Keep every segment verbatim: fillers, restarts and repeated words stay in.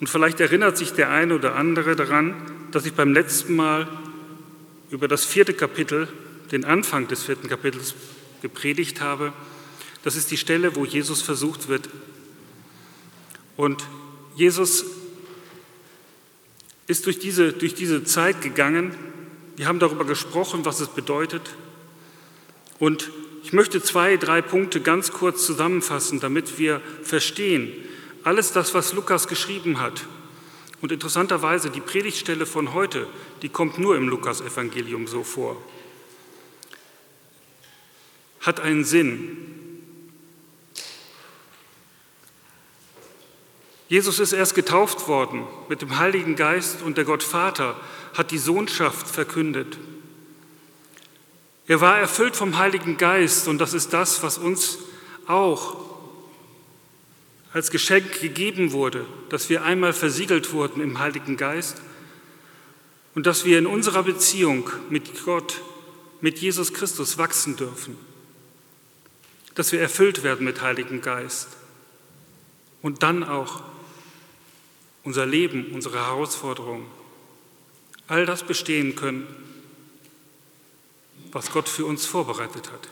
Und vielleicht erinnert sich der eine oder andere daran, dass ich beim letzten Mal über das vierte Kapitel, den Anfang des vierten Kapitels gepredigt habe. Das ist die Stelle, wo Jesus versucht wird. Und Jesus ist durch diese, durch diese Zeit gegangen. Wir haben darüber gesprochen, was es bedeutet. Und ich möchte zwei, drei Punkte ganz kurz zusammenfassen, damit wir verstehen, alles das, was Lukas geschrieben hat. Und interessanterweise, die Predigtstelle von heute, die kommt nur im Lukas-Evangelium so vor, hat einen Sinn. Jesus ist erst getauft worden mit dem Heiligen Geist und der Gott Vater hat die Sohnschaft verkündet. Er war erfüllt vom Heiligen Geist und das ist das, was uns auch als Geschenk gegeben wurde, dass wir einmal versiegelt wurden im Heiligen Geist und dass wir in unserer Beziehung mit Gott, mit Jesus Christus wachsen dürfen, dass wir erfüllt werden mit Heiligen Geist und dann auch unser Leben, unsere Herausforderungen, all das bestehen können, was Gott für uns vorbereitet hat.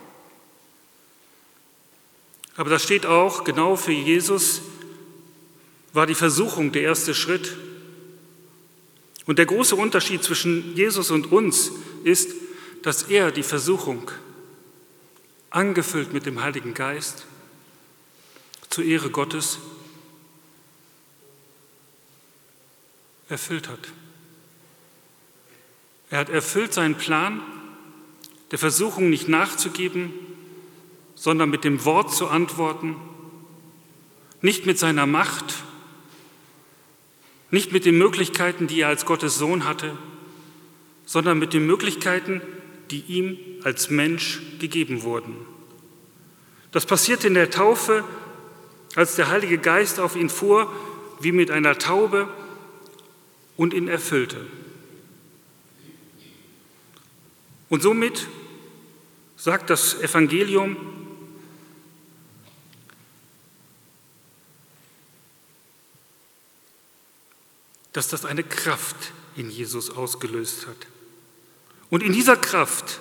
Aber da steht auch, genau für Jesus war die Versuchung der erste Schritt. Und der große Unterschied zwischen Jesus und uns ist, dass er die Versuchung, angefüllt mit dem Heiligen Geist, zur Ehre Gottes, erfüllt hat. Er hat erfüllt seinen Plan, der Versuchung nicht nachzugeben, sondern mit dem Wort zu antworten, nicht mit seiner Macht, nicht mit den Möglichkeiten, die er als Gottes Sohn hatte, sondern mit den Möglichkeiten, die ihm als Mensch gegeben wurden. Das passierte in der Taufe, als der Heilige Geist auf ihn fuhr, wie mit einer Taube und ihn erfüllte. Und somit sagt das Evangelium, dass das eine Kraft in Jesus ausgelöst hat. Und in dieser Kraft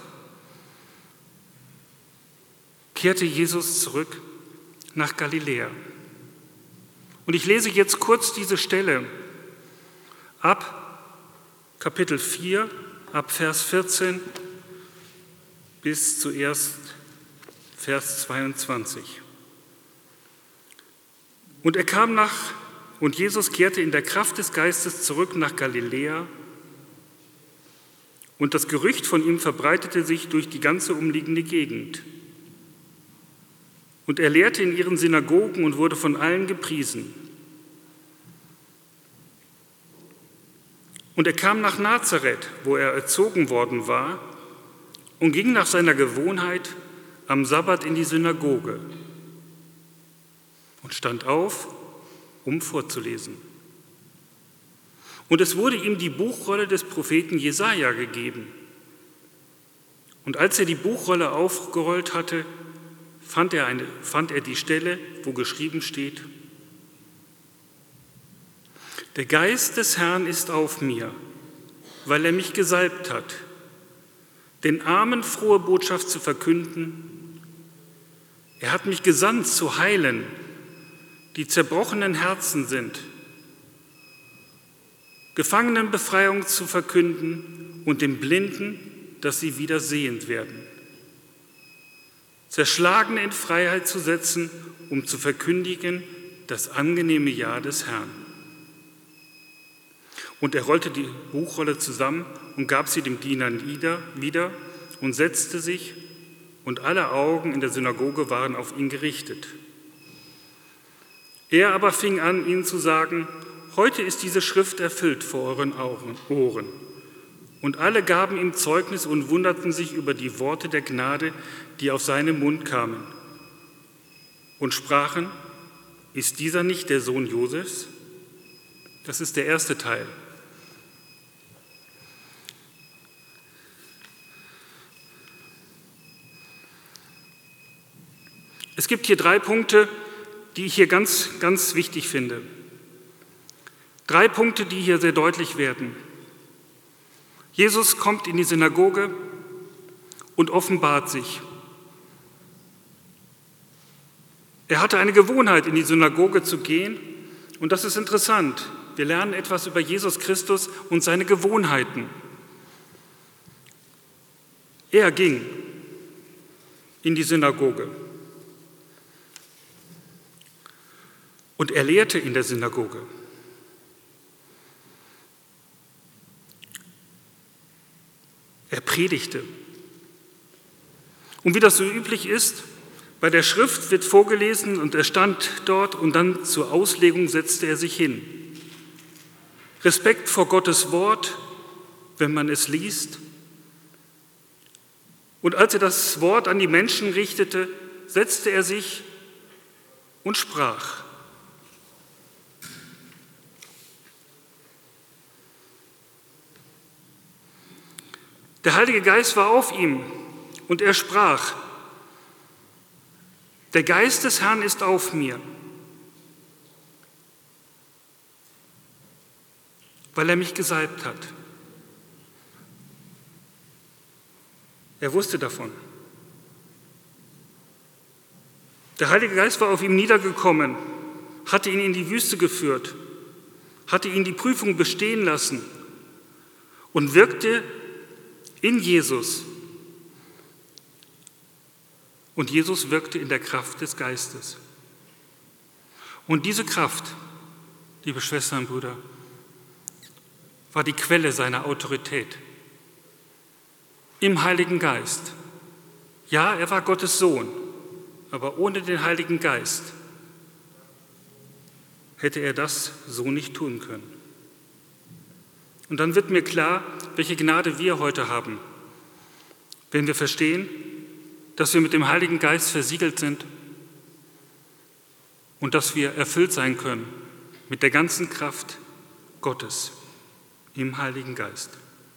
kehrte Jesus zurück nach Galiläa. Und ich lese jetzt kurz diese Stelle ab Kapitel vier, ab Vers vierzehn bis zuerst Vers zweiundzwanzig. Und er kam nach, und Jesus kehrte in der Kraft des Geistes zurück nach Galiläa, und das Gerücht von ihm verbreitete sich durch die ganze umliegende Gegend. Und er lehrte in ihren Synagogen und wurde von allen gepriesen. Und er kam nach Nazareth, wo er erzogen worden war, und ging nach seiner Gewohnheit am Sabbat in die Synagoge und stand auf, um vorzulesen. Und es wurde ihm die Buchrolle des Propheten Jesaja gegeben. Und als er die Buchrolle aufgerollt hatte, fand er, eine, fand er die Stelle, wo geschrieben steht: Der Geist des Herrn ist auf mir, weil er mich gesalbt hat, den Armen frohe Botschaft zu verkünden. Er hat mich gesandt, zu heilen, die zerbrochenen Herzen sind, Gefangenenbefreiung zu verkünden und den Blinden, dass sie wieder sehend werden, Zerschlagene in Freiheit zu setzen, um zu verkündigen das angenehme Jahr des Herrn. Und er rollte die Buchrolle zusammen und gab sie dem Diener wieder und setzte sich, und alle Augen in der Synagoge waren auf ihn gerichtet. Er aber fing an, ihnen zu sagen: Heute ist diese Schrift erfüllt vor euren Ohren. Und alle gaben ihm Zeugnis und wunderten sich über die Worte der Gnade, die auf seinen Mund kamen, und sprachen: Ist dieser nicht der Sohn Josefs? Das ist der erste Teil. Es gibt hier drei Punkte, die ich hier ganz, ganz wichtig finde. Drei Punkte, die hier sehr deutlich werden. Jesus kommt in die Synagoge und offenbart sich. Er hatte eine Gewohnheit, in die Synagoge zu gehen, und das ist interessant. Wir lernen etwas über Jesus Christus und seine Gewohnheiten. Er ging in die Synagoge und er lehrte in der Synagoge. Er predigte. Und wie das so üblich ist, bei der Schrift wird vorgelesen und er stand dort und dann zur Auslegung setzte er sich hin. Respekt vor Gottes Wort, wenn man es liest. Und als er das Wort an die Menschen richtete, setzte er sich und sprach. Der Heilige Geist war auf ihm und er sprach: Der Geist des Herrn ist auf mir, weil er mich gesalbt hat. Er wusste davon. Der Heilige Geist war auf ihm niedergekommen, hatte ihn in die Wüste geführt, hatte ihn die Prüfung bestehen lassen und wirkte in Jesus. Und Jesus wirkte in der Kraft des Geistes. Und diese Kraft, liebe Schwestern und Brüder, war die Quelle seiner Autorität im Heiligen Geist. Ja, er war Gottes Sohn, aber ohne den Heiligen Geist hätte er das so nicht tun können. Und dann wird mir klar, welche Gnade wir heute haben, wenn wir verstehen, dass wir mit dem Heiligen Geist versiegelt sind und dass wir erfüllt sein können mit der ganzen Kraft Gottes im Heiligen Geist.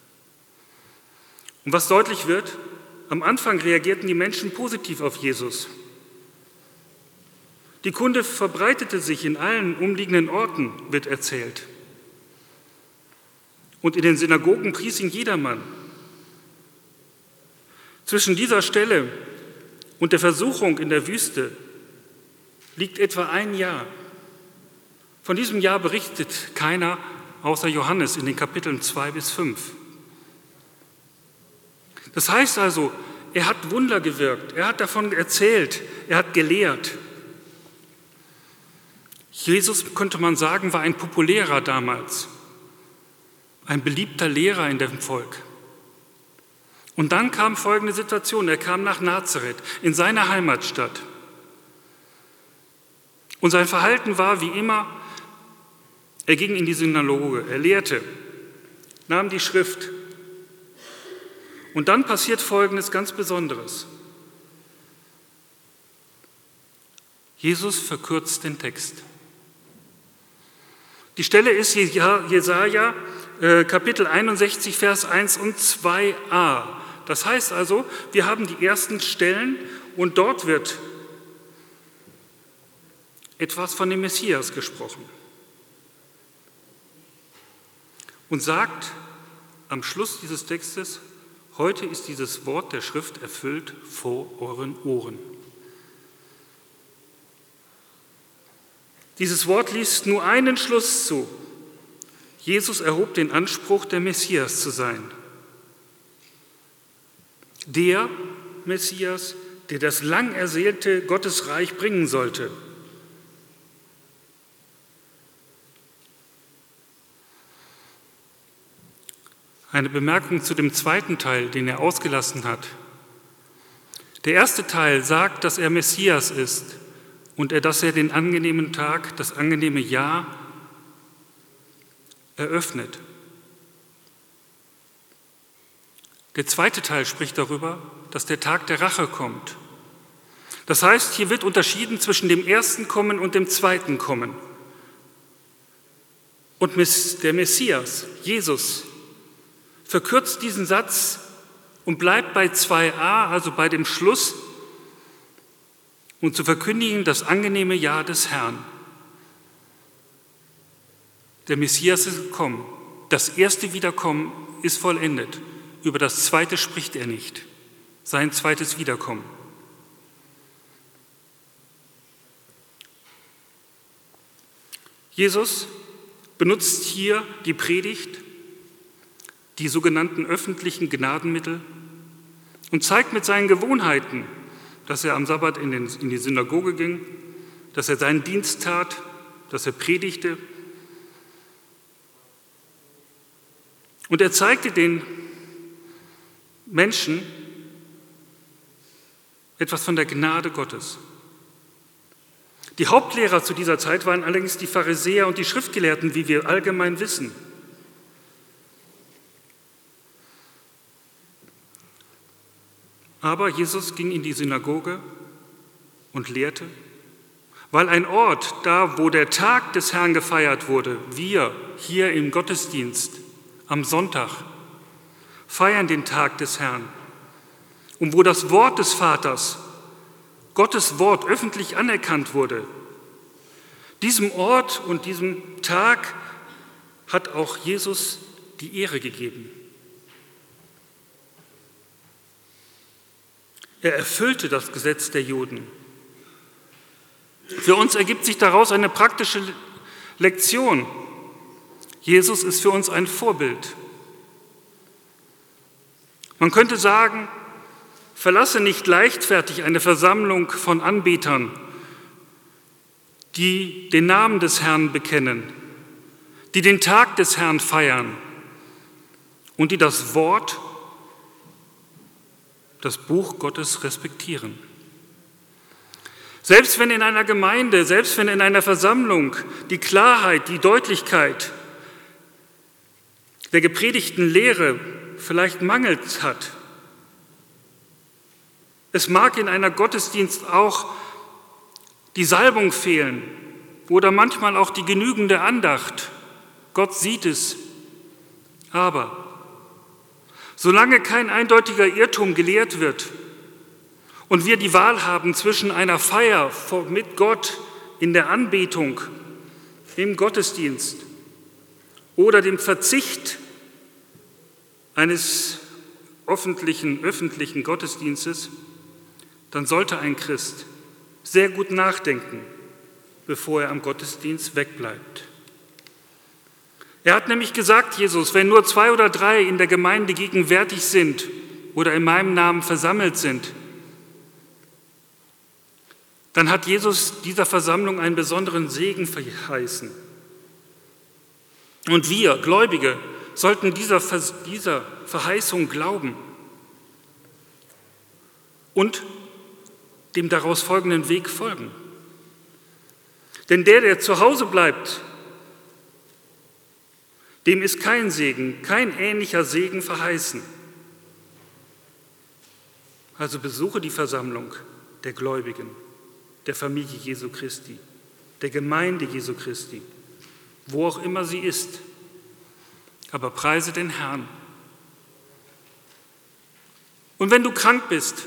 Und was deutlich wird, am Anfang reagierten die Menschen positiv auf Jesus. Die Kunde verbreitete sich in allen umliegenden Orten, wird erzählt. Und in den Synagogen pries ihn jedermann. Zwischen dieser Stelle und der Versuchung in der Wüste liegt etwa ein Jahr. Von diesem Jahr berichtet keiner außer Johannes in den Kapiteln zwei bis fünf. Das heißt also, er hat Wunder gewirkt, er hat davon erzählt, er hat gelehrt. Jesus, könnte man sagen, war ein populärer damals, ein beliebter Lehrer in dem Volk. Und dann kam folgende Situation, er kam nach Nazareth, in seine Heimatstadt. Und sein Verhalten war wie immer, er ging in die Synagoge, er lehrte, nahm die Schrift. Und dann passiert Folgendes ganz Besonderes. Jesus verkürzt den Text. Die Stelle ist Jesaja, Kapitel einundsechzig, Vers eins und zwei a. Das heißt also, wir haben die ersten Stellen und dort wird etwas von dem Messias gesprochen. Und sagt am Schluss dieses Textes: Heute ist dieses Wort der Schrift erfüllt vor euren Ohren. Dieses Wort liest nur einen Schluss zu. Jesus erhob den Anspruch, der Messias zu sein. Der Messias, der das lang ersehnte Gottesreich bringen sollte. Eine Bemerkung zu dem zweiten Teil, den er ausgelassen hat. Der erste Teil sagt, dass er Messias ist und er, dass er den angenehmen Tag, das angenehme Jahr eröffnet. Der zweite Teil spricht darüber, dass der Tag der Rache kommt. Das heißt, hier wird unterschieden zwischen dem ersten Kommen und dem zweiten Kommen. Und der Messias, Jesus, verkürzt diesen Satz und bleibt bei zwei a, also bei dem Schluss, um zu verkündigen das angenehme Jahr des Herrn. Der Messias ist gekommen. Das erste Wiederkommen ist vollendet. Über das zweite spricht er nicht. Sein zweites Wiederkommen. Jesus benutzt hier die Predigt, die sogenannten öffentlichen Gnadenmittel und zeigt mit seinen Gewohnheiten, dass er am Sabbat in, den, in die Synagoge ging, dass er seinen Dienst tat, dass er predigte. Und er zeigte den Menschen etwas von der Gnade Gottes. Die Hauptlehrer zu dieser Zeit waren allerdings die Pharisäer und die Schriftgelehrten, wie wir allgemein wissen. Aber Jesus ging in die Synagoge und lehrte, weil ein Ort, da wo der Tag des Herrn gefeiert wurde, wir hier im Gottesdienst am Sonntag feiern den Tag des Herrn und wo das Wort des Vaters, Gottes Wort, öffentlich anerkannt wurde. Diesem Ort und diesem Tag hat auch Jesus die Ehre gegeben. Er erfüllte das Gesetz der Juden. Für uns ergibt sich daraus eine praktische Lektion. Jesus ist für uns ein Vorbild. Man könnte sagen, verlasse nicht leichtfertig eine Versammlung von Anbetern, die den Namen des Herrn bekennen, die den Tag des Herrn feiern und die das Wort, das Buch Gottes respektieren. Selbst wenn in einer Gemeinde, selbst wenn in einer Versammlung die Klarheit, die Deutlichkeit der gepredigten Lehre vielleicht mangelt hat, es mag in einer Gottesdienst auch die Salbung fehlen oder manchmal auch die genügende Andacht. Gott sieht es. Aber solange kein eindeutiger Irrtum gelehrt wird und wir die Wahl haben zwischen einer Feier mit Gott in der Anbetung, im Gottesdienst oder dem Verzicht eines öffentlichen, öffentlichen Gottesdienstes, dann sollte ein Christ sehr gut nachdenken, bevor er am Gottesdienst wegbleibt. Er hat nämlich gesagt, Jesus, wenn nur zwei oder drei in der Gemeinde gegenwärtig sind oder in meinem Namen versammelt sind, dann hat Jesus dieser Versammlung einen besonderen Segen verheißen. Und wir, Gläubige, sollten dieser, dieser Verheißung glauben und dem daraus folgenden Weg folgen. Denn der, der zu Hause bleibt, dem ist kein Segen, kein ähnlicher Segen verheißen. Also besuche die Versammlung der Gläubigen, der Familie Jesu Christi, der Gemeinde Jesu Christi, wo auch immer sie ist. Aber preise den Herrn. Und wenn du krank bist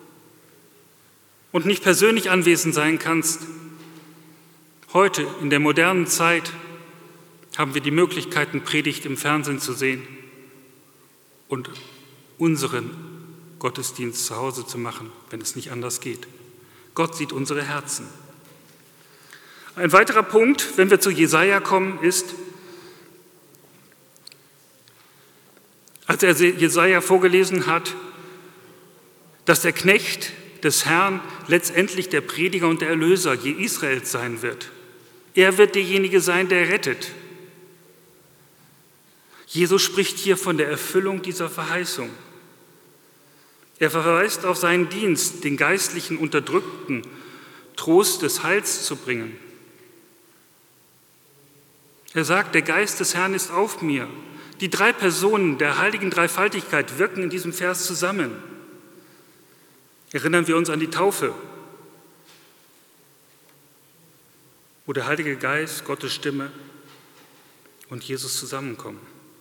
und nicht persönlich anwesend sein kannst, heute in der modernen Zeit haben wir die Möglichkeit, eine Predigt im Fernsehen zu sehen und unseren Gottesdienst zu Hause zu machen, wenn es nicht anders geht. Gott sieht unsere Herzen. Ein weiterer Punkt, wenn wir zu Jesaja kommen, ist, als er Jesaja vorgelesen hat, dass der Knecht des Herrn letztendlich der Prediger und der Erlöser je Israels sein wird. Er wird derjenige sein, der rettet. Jesus spricht hier von der Erfüllung dieser Verheißung. Er verweist auf seinen Dienst, den geistlichen Unterdrückten Trost des Heils zu bringen. Er sagt, der Geist des Herrn ist auf mir. Die drei Personen der heiligen Dreifaltigkeit wirken in diesem Vers zusammen. Erinnern wir uns an die Taufe, wo der Heilige Geist, Gottes Stimme und Jesus zusammenkommen.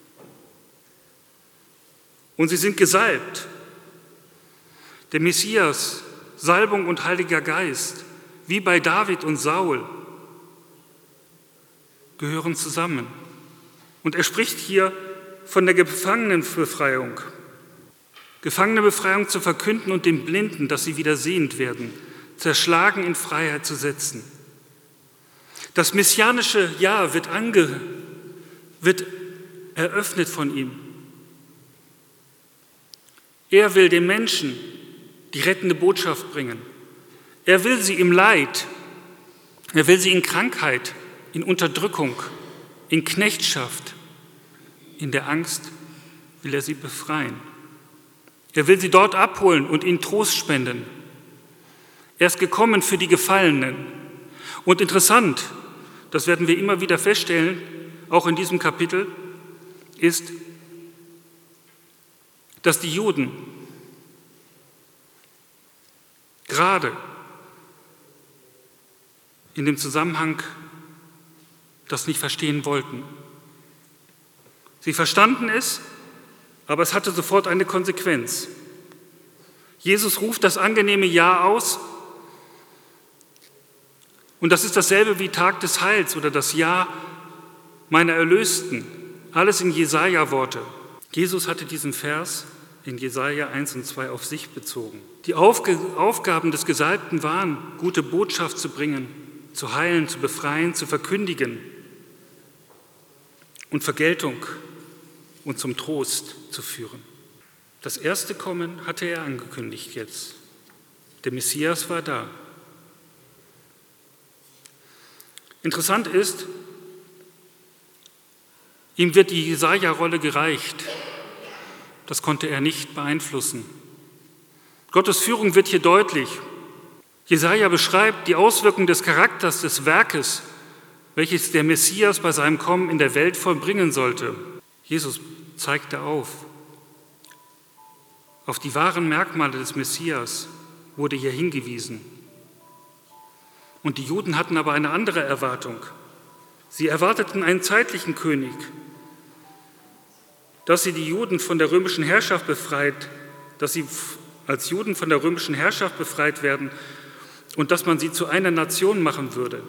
Und sie sind gesalbt. Der Messias, Salbung und Heiliger Geist, wie bei David und Saul, gehören zusammen. Und er spricht hier von der Gefangenenbefreiung. Gefangenenbefreiung zu verkünden und den Blinden, dass sie wieder sehend werden, zerschlagen in Freiheit zu setzen. Das messianische Ja wird, ange, wird eröffnet von ihm. Er will den Menschen die rettende Botschaft bringen. Er will sie im Leid, er will sie in Krankheit, in Unterdrückung, in Knechtschaft, in der Angst will er sie befreien. Er will sie dort abholen und ihnen Trost spenden. Er ist gekommen für die Gefallenen. Und interessant, das werden wir immer wieder feststellen, auch in diesem Kapitel, ist, dass die Juden gerade in dem Zusammenhang das nicht verstehen wollten. Sie verstanden es, aber es hatte sofort eine Konsequenz. Jesus ruft das angenehme Ja aus und das ist dasselbe wie Tag des Heils oder das Ja meiner Erlösten. Alles in Jesaja-Worte. Jesus hatte diesen Vers in Jesaja eins und zwei auf sich bezogen. Die Aufge- Aufgaben des Gesalbten waren, gute Botschaft zu bringen, zu heilen, zu befreien, zu verkündigen und Vergeltung und zum Trost zu führen. Das erste Kommen hatte er angekündigt jetzt. Der Messias war da. Interessant ist, ihm wird die Jesaja-Rolle gereicht. Das konnte er nicht beeinflussen. Gottes Führung wird hier deutlich. Jesaja beschreibt die Auswirkungen des Charakters des Werkes, welches der Messias bei seinem Kommen in der Welt vollbringen sollte. Jesus zeigte auf. Auf die wahren Merkmale des Messias wurde hier hingewiesen. Und die Juden hatten aber eine andere Erwartung. Sie erwarteten einen zeitlichen König, dass sie die Juden von der römischen Herrschaft befreit, dass sie als Juden von der römischen Herrschaft befreit werden und dass man sie zu einer Nation machen würde.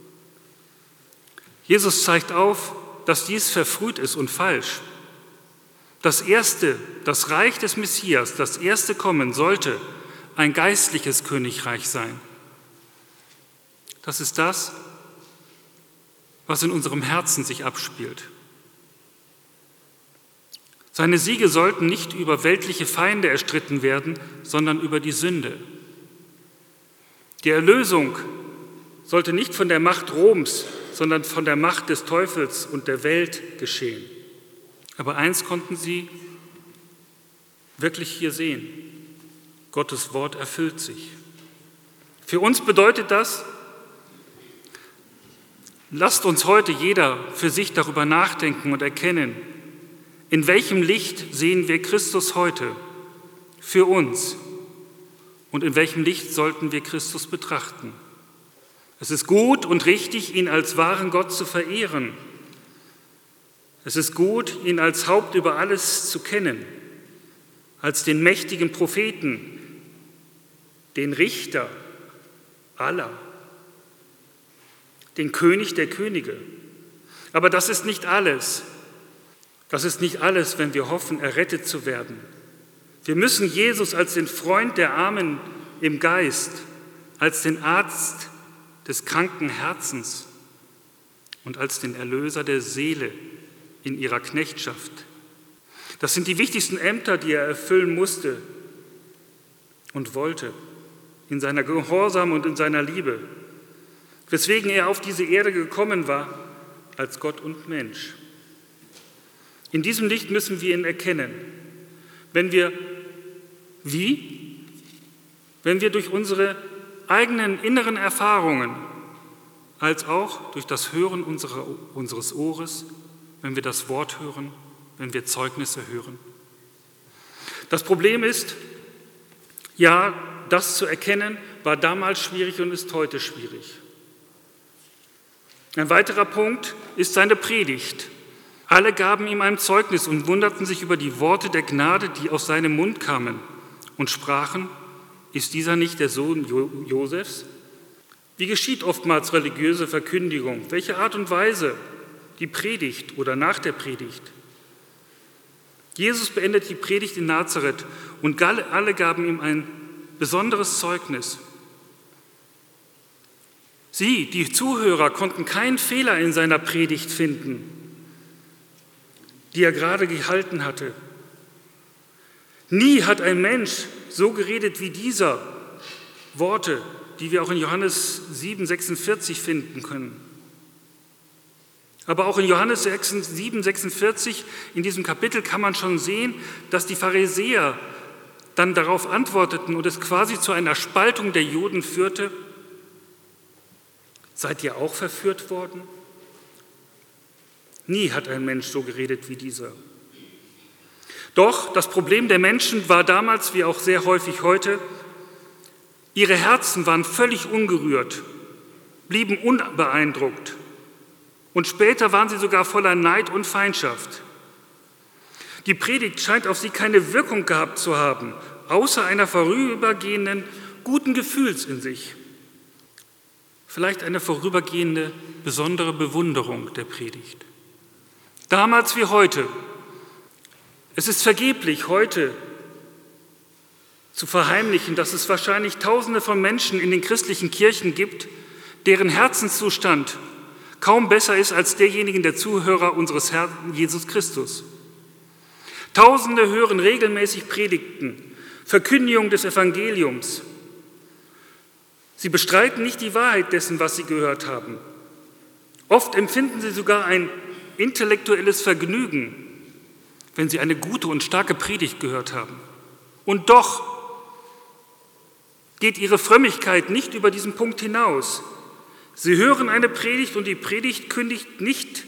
Jesus zeigt auf, dass dies verfrüht ist und falsch. Das erste, das Reich des Messias, das erste Kommen sollte ein geistliches Königreich sein. Das ist das, was in unserem Herzen sich abspielt. Seine Siege sollten nicht über weltliche Feinde erstritten werden, sondern über die Sünde. Die Erlösung sollte nicht von der Macht Roms, sondern von der Macht des Teufels und der Welt geschehen. Aber eins konnten sie wirklich hier sehen: Gottes Wort erfüllt sich. Für uns bedeutet das, lasst uns heute jeder für sich darüber nachdenken und erkennen, in welchem Licht sehen wir Christus heute für uns und in welchem Licht sollten wir Christus betrachten. Es ist gut und richtig, ihn als wahren Gott zu verehren. Es ist gut, ihn als Haupt über alles zu kennen, als den mächtigen Propheten, den Richter aller, den König der Könige. Aber das ist nicht alles. Das ist nicht alles, wenn wir hoffen, errettet zu werden. Wir müssen Jesus als den Freund der Armen im Geist, als den Arzt des kranken Herzens und als den Erlöser der Seele in ihrer Knechtschaft. Das sind die wichtigsten Ämter, die er erfüllen musste und wollte, in seiner Gehorsam und in seiner Liebe, weswegen er auf diese Erde gekommen war, als Gott und Mensch. In diesem Licht müssen wir ihn erkennen. Wenn wir, wie? Wenn wir durch unsere eigenen inneren Erfahrungen, als auch durch das Hören unserer, unseres Ohres, wenn wir das Wort hören, wenn wir Zeugnisse hören. Das Problem ist, ja, das zu erkennen, war damals schwierig und ist heute schwierig. Ein weiterer Punkt ist seine Predigt. Alle gaben ihm ein Zeugnis und wunderten sich über die Worte der Gnade, die aus seinem Mund kamen, und sprachen: Ist dieser nicht der Sohn Jo- Josefs? Wie geschieht oftmals religiöse Verkündigung? Welche Art und Weise? die Predigt oder nach der Predigt. Jesus beendet die Predigt in Nazareth und alle gaben ihm ein besonderes Zeugnis. Sie, die Zuhörer, konnten keinen Fehler in seiner Predigt finden, die er gerade gehalten hatte. Nie hat ein Mensch so geredet wie dieser, Worte, die wir auch in Johannes sieben sechsundvierzig finden können. Aber auch in Johannes sieben sechsundvierzig, in diesem Kapitel, kann man schon sehen, dass die Pharisäer dann darauf antworteten und es quasi zu einer Spaltung der Juden führte. Seid ihr auch verführt worden? Nie hat ein Mensch so geredet wie dieser. Doch das Problem der Menschen war damals, wie auch sehr häufig heute, ihre Herzen waren völlig ungerührt, blieben unbeeindruckt und später waren sie sogar voller Neid und Feindschaft. Die Predigt scheint auf sie keine Wirkung gehabt zu haben, außer einer vorübergehenden guten Gefühls in sich. Vielleicht eine vorübergehende besondere Bewunderung der Predigt. Damals wie heute. Es ist vergeblich, heute zu verheimlichen, dass es wahrscheinlich Tausende von Menschen in den christlichen Kirchen gibt, deren Herzenszustand kaum besser ist als derjenigen der Zuhörer unseres Herrn Jesus Christus. Tausende hören regelmäßig Predigten, Verkündigung des Evangeliums. Sie bestreiten nicht die Wahrheit dessen, was sie gehört haben. Oft empfinden sie sogar ein intellektuelles Vergnügen, wenn sie eine gute und starke Predigt gehört haben. Und doch geht ihre Frömmigkeit nicht über diesen Punkt hinaus. Sie hören eine Predigt und die Predigt kündigt nicht,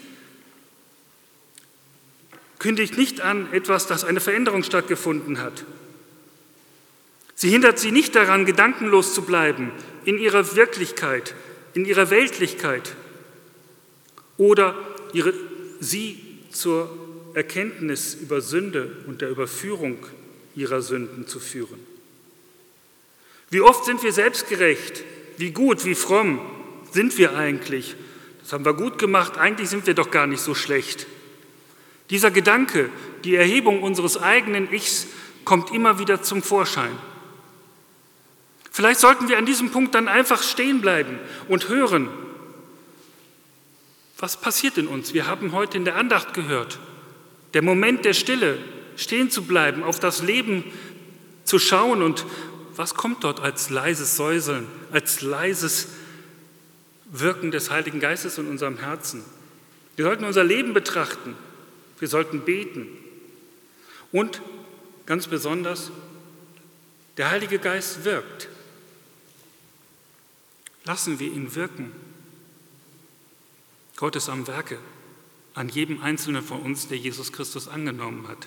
kündigt nicht an etwas, dass eine Veränderung stattgefunden hat. Sie hindert sie nicht daran, gedankenlos zu bleiben in ihrer Wirklichkeit, in ihrer Weltlichkeit oder ihre, sie zur Erkenntnis über Sünde und der Überführung ihrer Sünden zu führen. Wie oft sind wir selbstgerecht, wie gut, wie fromm sind wir eigentlich? Das haben wir gut gemacht, eigentlich sind wir doch gar nicht so schlecht. Dieser Gedanke, die Erhebung unseres eigenen Ichs, kommt immer wieder zum Vorschein. Vielleicht sollten wir an diesem Punkt dann einfach stehen bleiben und hören, was passiert in uns. Wir haben heute in der Andacht gehört, der Moment der Stille, stehen zu bleiben, auf das Leben zu schauen und was kommt dort als leises Säuseln, als leises Wirken des Heiligen Geistes in unserem Herzen. Wir sollten unser Leben betrachten, wir sollten beten und ganz besonders, der Heilige Geist wirkt. Lassen wir ihn wirken. Gott ist am Werke an jedem Einzelnen von uns, der Jesus Christus angenommen hat.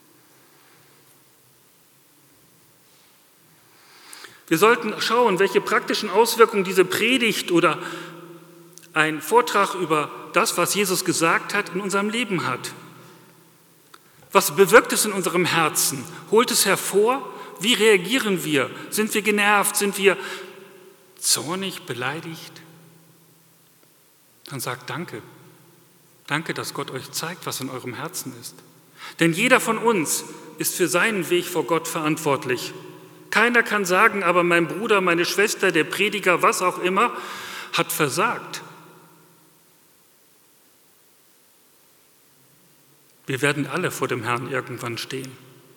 Wir sollten schauen, welche praktischen Auswirkungen diese Predigt oder ein Vortrag über das, was Jesus gesagt hat, in unserem Leben hat. Was bewirkt es in unserem Herzen? Holt es hervor? Wie reagieren wir? Sind wir genervt? Sind wir zornig, beleidigt? Dann sagt Danke. Danke, dass Gott euch zeigt, was in eurem Herzen ist. Denn jeder von uns ist für seinen Weg vor Gott verantwortlich. Keiner kann sagen, aber mein Bruder, meine Schwester, der Prediger, was auch immer, hat versagt. Wir werden alle vor dem Herrn irgendwann stehen.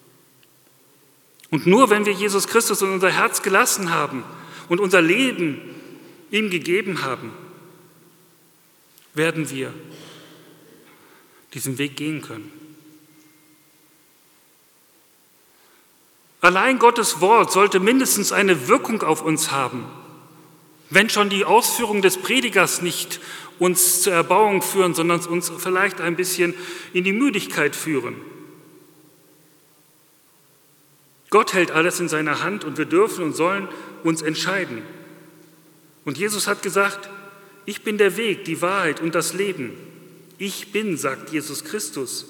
Und nur wenn wir Jesus Christus in unser Herz gelassen haben und unser Leben ihm gegeben haben, werden wir diesen Weg gehen können. Allein Gottes Wort sollte mindestens eine Wirkung auf uns haben, wenn schon die Ausführungen des Predigers nicht uns zur Erbauung führen, sondern uns vielleicht ein bisschen in die Müdigkeit führen. Gott hält alles in seiner Hand und wir dürfen und sollen uns entscheiden. Und Jesus hat gesagt, ich bin der Weg, die Wahrheit und das Leben. Ich bin, sagt Jesus Christus.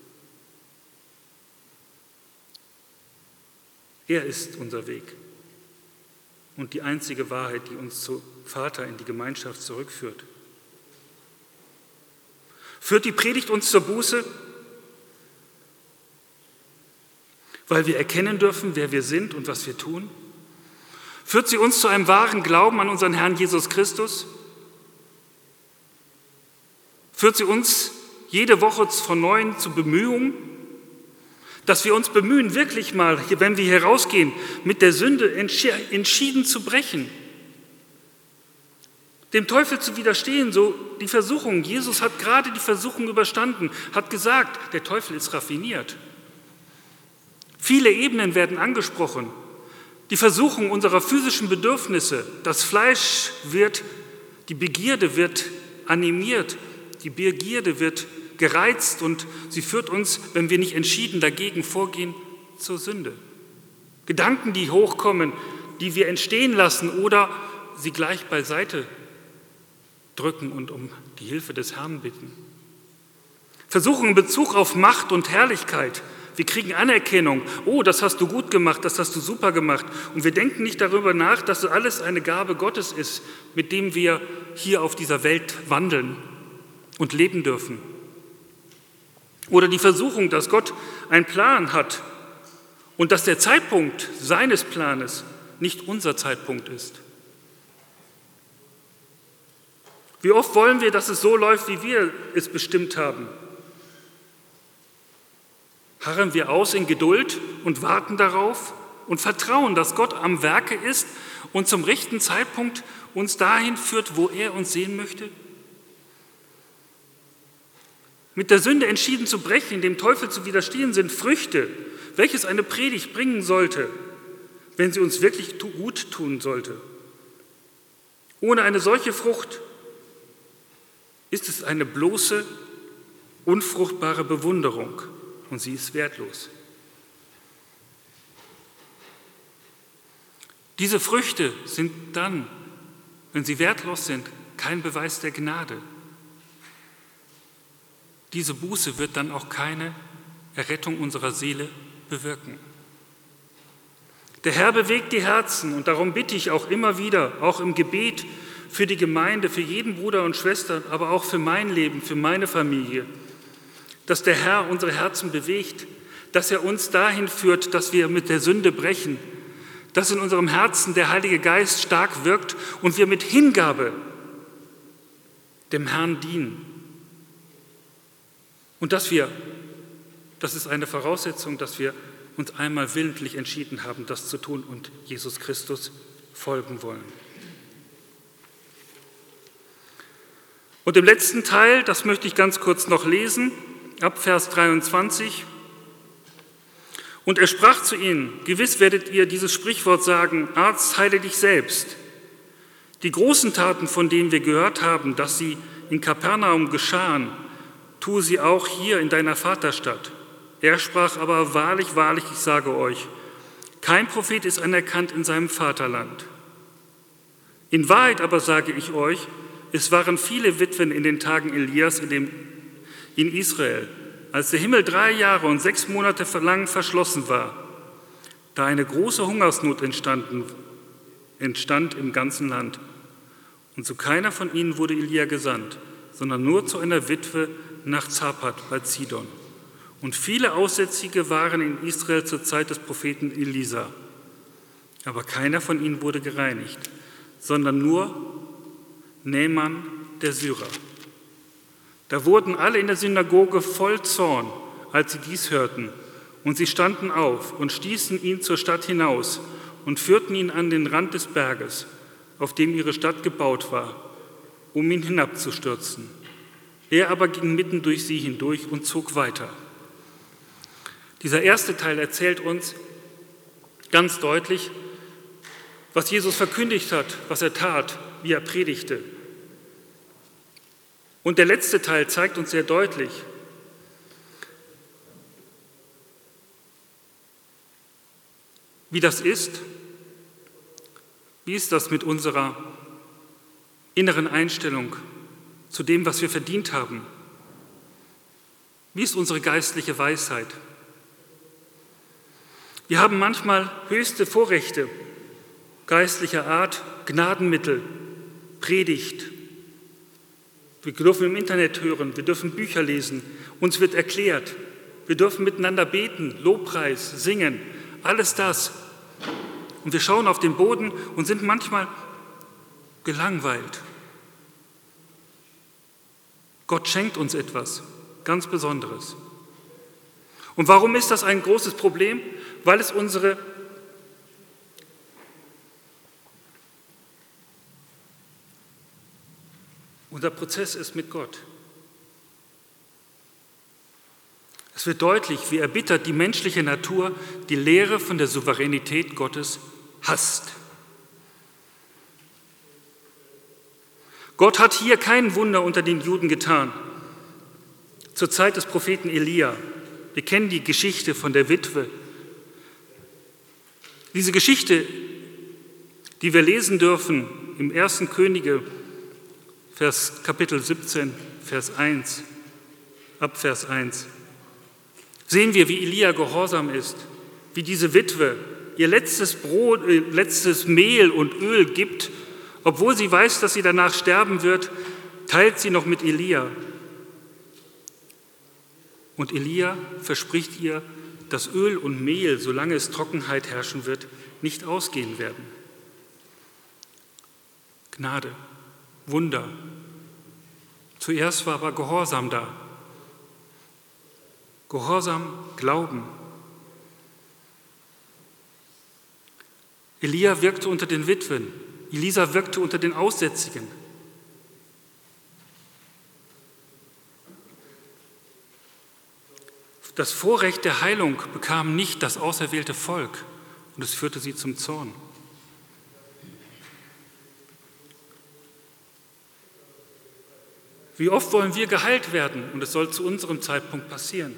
Er ist unser Weg und die einzige Wahrheit, die uns zum Vater in die Gemeinschaft zurückführt. Führt die Predigt uns zur Buße? Weil wir erkennen dürfen, wer wir sind und was wir tun? Führt sie uns zu einem wahren Glauben an unseren Herrn Jesus Christus? Führt sie uns jede Woche von Neuem zu Bemühungen, dass wir uns bemühen, wirklich mal, wenn wir hier rausgehen, mit der Sünde entschieden zu brechen, dem Teufel zu widerstehen, so die Versuchung. Jesus hat gerade die Versuchung überstanden, hat gesagt, der Teufel ist raffiniert. Viele Ebenen werden angesprochen. Die Versuchung unserer physischen Bedürfnisse, das Fleisch wird, die Begierde wird animiert, die Begierde wird gereizt und sie führt uns, wenn wir nicht entschieden dagegen vorgehen, zur Sünde. Gedanken, die hochkommen, die wir entstehen lassen oder sie gleich beiseite drücken und um die Hilfe des Herrn bitten. Versuchung in Bezug auf Macht und Herrlichkeit. Wir kriegen Anerkennung. Oh, das hast du gut gemacht, das hast du super gemacht. Und wir denken nicht darüber nach, dass das alles eine Gabe Gottes ist, mit dem wir hier auf dieser Welt wandeln und leben dürfen. Oder die Versuchung, dass Gott einen Plan hat und dass der Zeitpunkt seines Planes nicht unser Zeitpunkt ist. Wie oft wollen wir, dass es so läuft, wie wir es bestimmt haben? Harren wir aus in Geduld und warten darauf und vertrauen, dass Gott am Werke ist und zum rechten Zeitpunkt uns dahin führt, wo er uns sehen möchte? Mit der Sünde entschieden zu brechen, dem Teufel zu widerstehen, sind Früchte, welches eine Predigt bringen sollte, wenn sie uns wirklich gut tun sollte. Ohne eine solche Frucht ist es eine bloße, unfruchtbare Bewunderung und sie ist wertlos. Diese Früchte sind dann, wenn sie wertlos sind, kein Beweis der Gnade. Diese Buße wird dann auch keine Errettung unserer Seele bewirken. Der Herr bewegt die Herzen und darum bitte ich auch immer wieder, auch im Gebet für die Gemeinde, für jeden Bruder und Schwester, aber auch für mein Leben, für meine Familie, dass der Herr unsere Herzen bewegt, dass er uns dahin führt, dass wir mit der Sünde brechen, dass in unserem Herzen der Heilige Geist stark wirkt und wir mit Hingabe dem Herrn dienen. Und dass wir, das ist eine Voraussetzung, dass wir uns einmal willentlich entschieden haben, das zu tun und Jesus Christus folgen wollen. Und im letzten Teil, das möchte ich ganz kurz noch lesen, ab Vers dreiundzwanzig. Und er sprach zu ihnen, gewiss werdet ihr dieses Sprichwort sagen, Arzt, heile dich selbst. Die großen Taten, von denen wir gehört haben, dass sie in Kapernaum geschahen, tue sie auch hier in deiner Vaterstadt. Er sprach aber, wahrlich, wahrlich, ich sage euch, kein Prophet ist anerkannt in seinem Vaterland. In Wahrheit aber sage ich euch, es waren viele Witwen in den Tagen Elias in, dem, in Israel, als der Himmel drei Jahre und sechs Monate lang verschlossen war, da eine große Hungersnot entstanden, entstand im ganzen Land. Und zu keiner von ihnen wurde Elia gesandt, sondern nur zu einer Witwe nach Zapat bei Zidon. Und viele Aussätzige waren in Israel zur Zeit des Propheten Elisa. Aber keiner von ihnen wurde gereinigt, sondern nur Naaman, der Syrer. Da wurden alle in der Synagoge voll Zorn, als sie dies hörten. Und sie standen auf und stießen ihn zur Stadt hinaus und führten ihn an den Rand des Berges, auf dem ihre Stadt gebaut war, um ihn hinabzustürzen. Er aber ging mitten durch sie hindurch und zog weiter. Dieser erste Teil erzählt uns ganz deutlich, was Jesus verkündigt hat, was er tat, wie er predigte. Und der letzte Teil zeigt uns sehr deutlich, wie das ist. Wie ist das mit unserer inneren Einstellung zu dem, was wir verdient haben? Wie ist unsere geistliche Weisheit? Wir haben manchmal höchste Vorrechte geistlicher Art, Gnadenmittel, Predigt, Wir dürfen im Internet hören, wir dürfen Bücher lesen, uns wird erklärt, wir dürfen miteinander beten, Lobpreis, singen, alles das. Und wir schauen auf den Boden und sind manchmal gelangweilt. Gott schenkt uns etwas ganz Besonderes. Und warum ist das ein großes Problem? Weil es unsere unser Prozess ist mit Gott. Es wird deutlich, wie erbittert die menschliche Natur die Lehre von der Souveränität Gottes hasst. Gott hat hier kein Wunder unter den Juden getan. Zur Zeit des Propheten Elia. Wir kennen die Geschichte von der Witwe. Diese Geschichte, die wir lesen dürfen im ersten Könige, Vers Kapitel siebzehn, Vers eins, ab Vers eins, sehen wir, wie Elia gehorsam ist, wie diese Witwe ihr letztes Brot, äh, letztes Mehl und Öl gibt, obwohl sie weiß, dass sie danach sterben wird, teilt sie noch mit Elia. Und Elia verspricht ihr, dass Öl und Mehl, solange es Trockenheit herrschen wird, nicht ausgehen werden. Gnade, Wunder. Zuerst war aber Gehorsam da. Gehorsam, Glauben. Elia wirkte unter den Witwen. Elisa wirkte unter den Aussätzigen. Das Vorrecht der Heilung bekam nicht das auserwählte Volk und es führte sie zum Zorn. Wie oft wollen wir geheilt werden und es soll zu unserem Zeitpunkt passieren?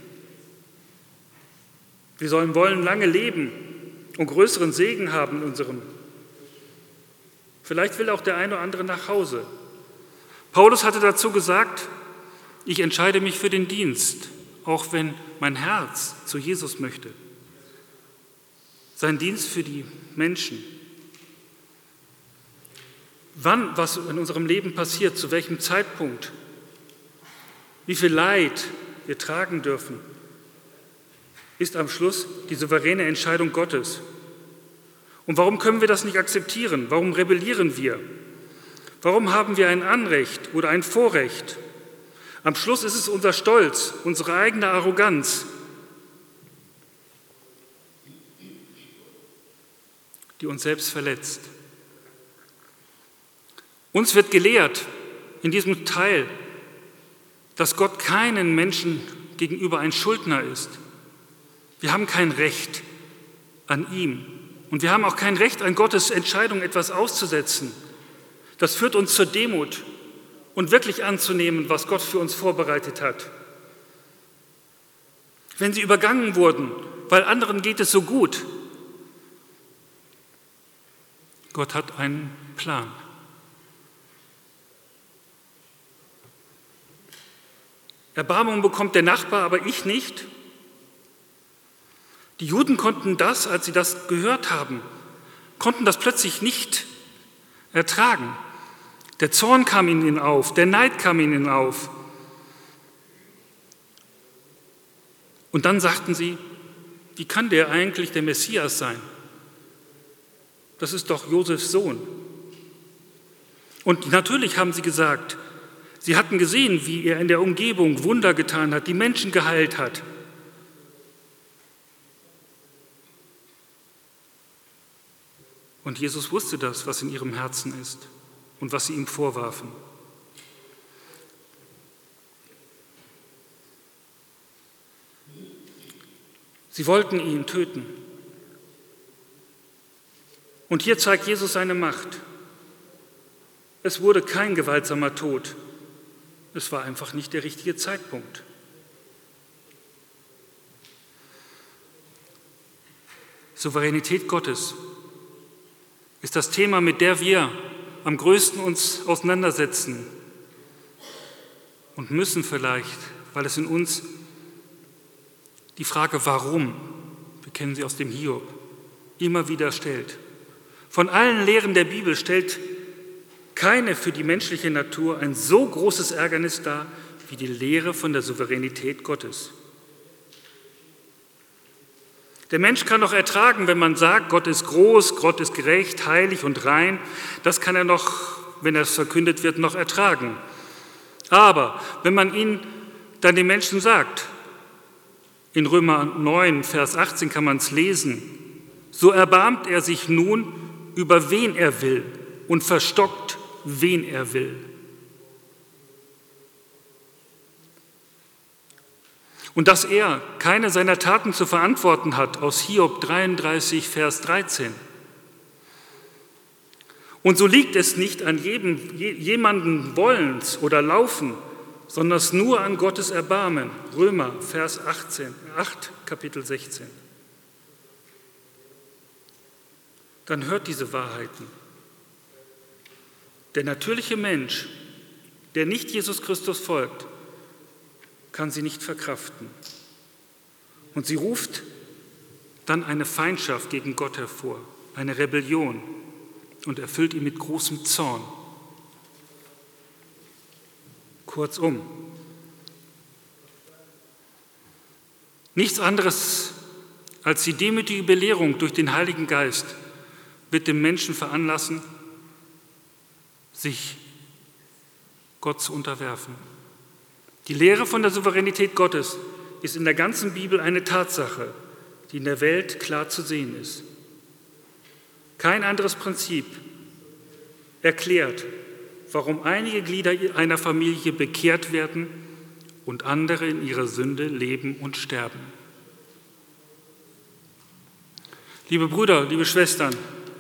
Wir sollen wollen lange leben und größeren Segen haben in unserem. Vielleicht will auch der eine oder andere nach Hause. Paulus hatte dazu gesagt, ich entscheide mich für den Dienst, auch wenn mein Herz zu Jesus möchte. Sein Dienst für die Menschen. Wann, was in unserem Leben passiert, zu welchem Zeitpunkt, wie viel Leid wir tragen dürfen, ist am Schluss die souveräne Entscheidung Gottes. Und warum können wir das nicht akzeptieren? Warum rebellieren wir? Warum haben wir ein Anrecht oder ein Vorrecht? Am Schluss ist es unser Stolz, unsere eigene Arroganz, die uns selbst verletzt. Uns wird gelehrt in diesem Teil, dass Gott keinen Menschen gegenüber ein Schuldner ist. Wir haben kein Recht an ihm und wir haben auch kein Recht an Gottes Entscheidung, etwas auszusetzen. Das führt uns zur Demut und wirklich anzunehmen, was Gott für uns vorbereitet hat. Wenn sie übergangen wurden, weil anderen geht es so gut, Gott hat einen Plan. Erbarmung bekommt der Nachbar, aber ich nicht. Die Juden konnten das, als sie das gehört haben, konnten das plötzlich nicht ertragen. Der Zorn kam ihnen auf, der Neid kam ihnen auf. Und dann sagten sie, wie kann der eigentlich der Messias sein? Das ist doch Josefs Sohn. Und natürlich haben sie gesagt, sie hatten gesehen, wie er in der Umgebung Wunder getan hat, die Menschen geheilt hat. Und Jesus wusste das, was in ihrem Herzen ist und was sie ihm vorwarfen. Sie wollten ihn töten. Und hier zeigt Jesus seine Macht. Es wurde kein gewaltsamer Tod. Es war einfach nicht der richtige Zeitpunkt. Souveränität Gottes ist das Thema, mit der wir am größten uns auseinandersetzen und müssen vielleicht, weil es in uns die Frage warum, wir kennen sie aus dem Hiob, immer wieder stellt. Von allen Lehren der Bibel stellt keine für die menschliche Natur ein so großes Ärgernis dar wie die Lehre von der Souveränität Gottes. Der Mensch kann noch ertragen, wenn man sagt, Gott ist groß, Gott ist gerecht, heilig und rein. Das kann er noch, wenn es verkündet wird, noch ertragen. Aber wenn man ihn dann den Menschen sagt, in Römer neun, Vers achtzehn kann man es lesen, so erbarmt er sich nun, über wen er will und verstockt, wen er will. Und dass er keine seiner Taten zu verantworten hat, aus Hiob dreiunddreißig, Vers dreizehn. Und so liegt es nicht an jedem, jemanden Wollens oder Laufen, sondern es nur an Gottes Erbarmen. Römer, Vers achtzehn, acht, Kapitel sechzehn. Dann hört diese Wahrheiten. Der natürliche Mensch, der nicht Jesus Christus folgt, kann sie nicht verkraften. Und sie ruft dann eine Feindschaft gegen Gott hervor, eine Rebellion, und erfüllt ihn mit großem Zorn. Kurzum, nichts anderes als die demütige Belehrung durch den Heiligen Geist wird dem Menschen veranlassen, sich Gott zu unterwerfen. Die Lehre von der Souveränität Gottes ist in der ganzen Bibel eine Tatsache, die in der Welt klar zu sehen ist. Kein anderes Prinzip erklärt, warum einige Glieder einer Familie bekehrt werden und andere in ihrer Sünde leben und sterben. Liebe Brüder, liebe Schwestern,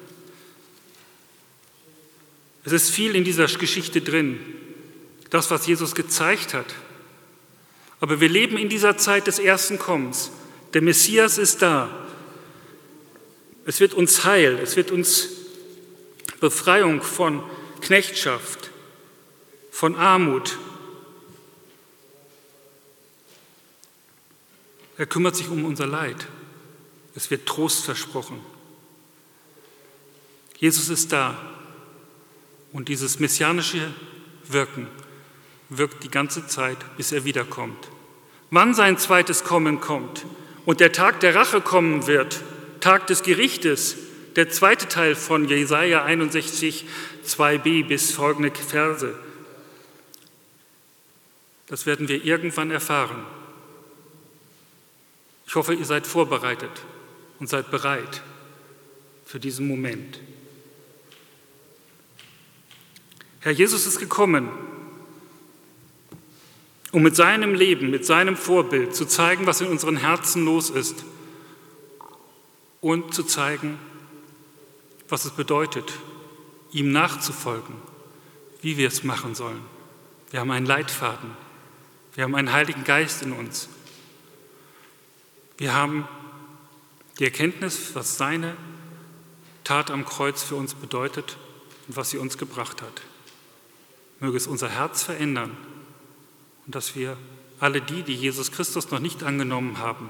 es ist viel in dieser Geschichte drin, das, was Jesus gezeigt hat. Aber wir leben in dieser Zeit des ersten Kommens. Der Messias ist da. Es wird uns Heil, es wird uns Befreiung von Knechtschaft, von Armut. Er kümmert sich um unser Leid. Es wird Trost versprochen. Jesus ist da und dieses messianische Wirken wirkt die ganze Zeit, bis er wiederkommt. Wann sein zweites Kommen kommt und der Tag der Rache kommen wird, Tag des Gerichtes, der zweite Teil von Jesaja einundsechzig, zwei b bis folgende Verse, das werden wir irgendwann erfahren. Ich hoffe, ihr seid vorbereitet und seid bereit für diesen Moment. Herr Jesus ist gekommen, um mit seinem Leben, mit seinem Vorbild zu zeigen, was in unseren Herzen los ist und zu zeigen, was es bedeutet, ihm nachzufolgen, wie wir es machen sollen. Wir haben einen Leitfaden, wir haben einen Heiligen Geist in uns. Wir haben die Erkenntnis, was seine Tat am Kreuz für uns bedeutet und was sie uns gebracht hat. Möge es unser Herz verändern und dass wir alle die, die Jesus Christus noch nicht angenommen haben,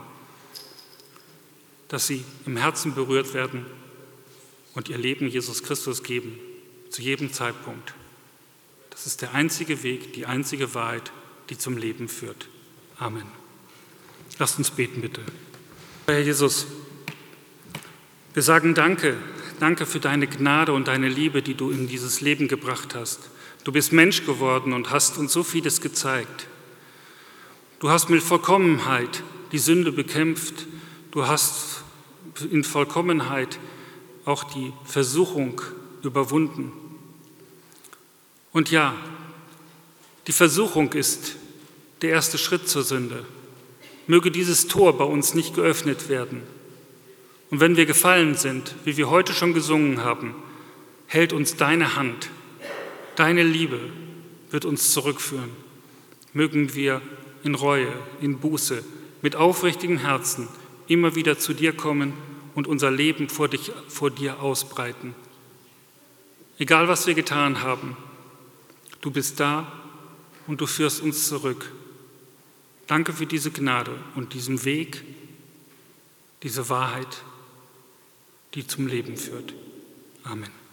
dass sie im Herzen berührt werden und ihr Leben Jesus Christus geben, zu jedem Zeitpunkt. Das ist der einzige Weg, die einzige Wahrheit, die zum Leben führt. Amen. Lasst uns beten, bitte. Herr Jesus, wir sagen Danke, danke für deine Gnade und deine Liebe, die du in dieses Leben gebracht hast. Du bist Mensch geworden und hast uns so vieles gezeigt. Du hast mit Vollkommenheit die Sünde bekämpft. Du hast in Vollkommenheit auch die Versuchung überwunden. Und ja, die Versuchung ist der erste Schritt zur Sünde. Möge dieses Tor bei uns nicht geöffnet werden. Und wenn wir gefallen sind, wie wir heute schon gesungen haben, hält uns deine Hand. Deine Liebe wird uns zurückführen. Mögen wir in Reue, in Buße, mit aufrichtigem Herzen immer wieder zu dir kommen und unser Leben vor, dich, vor dir ausbreiten. Egal, was wir getan haben, du bist da und du führst uns zurück. Danke für diese Gnade und diesen Weg, diese Wahrheit, die zum Leben führt. Amen.